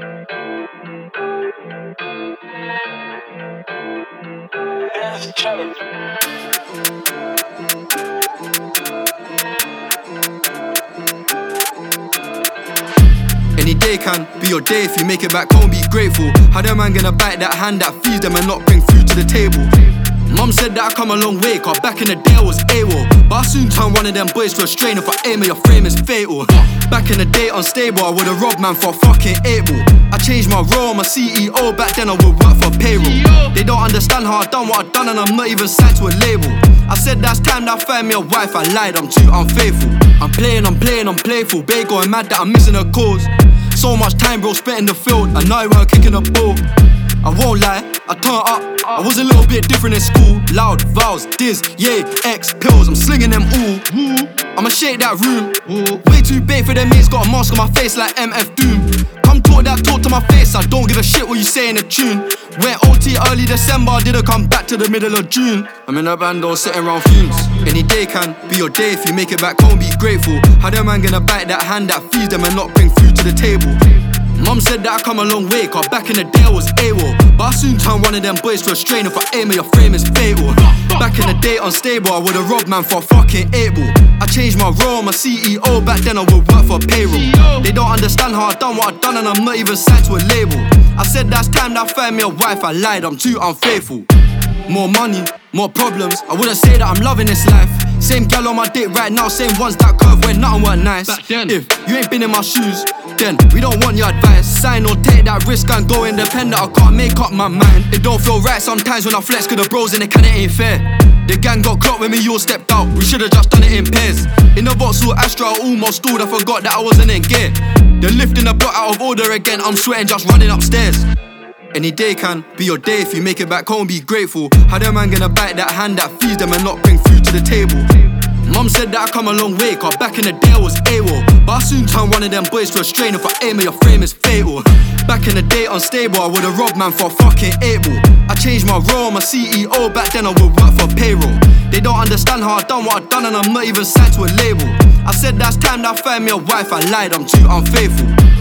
Any day can be your day if you make it back home, be grateful. How the man gonna bite that hand that feeds them and not bring food to the table? Mum said that I come a long way, cause back in the day I was AWOL. But I soon turned one of them boys to a strain. If I aim at your frame, it's fatal. Back in the day unstable, I would've robbed man for a fucking 8-ball. I changed my role, I'm a CEO. Back then I would work for payroll. They don't understand how I done what I done, and I'm not even signed to a label. I said that's time that I find me a wife, I lied, I'm too unfaithful. I'm playful. Bae going mad that I'm missing a cause. So much time bro spent in the field, and now we're kicking a ball. I won't lie, I turned up, I was a little bit different in school. Loud, vows, diz, yay, X, pills, I'm slinging them all. I'ma shake that room. Way too big for them mates, got a mask on my face like MF Doom. Come talk that talk to my face, I don't give a shit what you say in the tune. Went OT early December, didn't come back to the middle of June. I'm in a bando sitting round fumes. Any day can be your day if you make it back home, be grateful. How the man gonna bite that hand that feeds them and not bring food to the table? Mum said that I come a long way, cause back in the day I was AWOL. But I soon turned one of them boys to a strain. If I aim at your frame, it's fatal. Back in the day unstable, I would've robbed man for a fucking 8-ball. I changed my role, I'm a CEO. Back then I would work for payroll. They don't understand how I done what I done, and I'm not even signed to a label. I said that's time that I find me a wife, I lied, I'm too unfaithful. More money, more problems, I wouldn't say that I'm loving this life. Same gal on my dick right now, same ones that curve when nothing weren't nice. If you ain't been in my shoes, then we don't want your advice. Sign or take that risk and go independent, I can't make up my mind. It don't feel right sometimes when I flex, cause the bros in the can, it ain't fair. The gang got clocked when we all stepped out, we should've just done it in pairs. In the Vauxhall Astra I almost stalled, I forgot that I wasn't in gear. They're lifting the block out of order again, I'm sweating just running upstairs. Any day can be your day if you make it back home, be grateful. How the man gonna bite that hand that feeds them and not bring food to the table? Mum said that I come a long way, cause back in the day I was AWOL. But I soon turned one of them boys to a strain. If I aim at your frame, it's fatal. Back in the day unstable, I would've robbed man for a fucking 8-ball. I changed my role, I'm a CEO. Back then I would work for payroll. They don't understand how I done what I done, and I'm not even signed to a label. I said that's time that I find me a wife, I lied, I'm too unfaithful.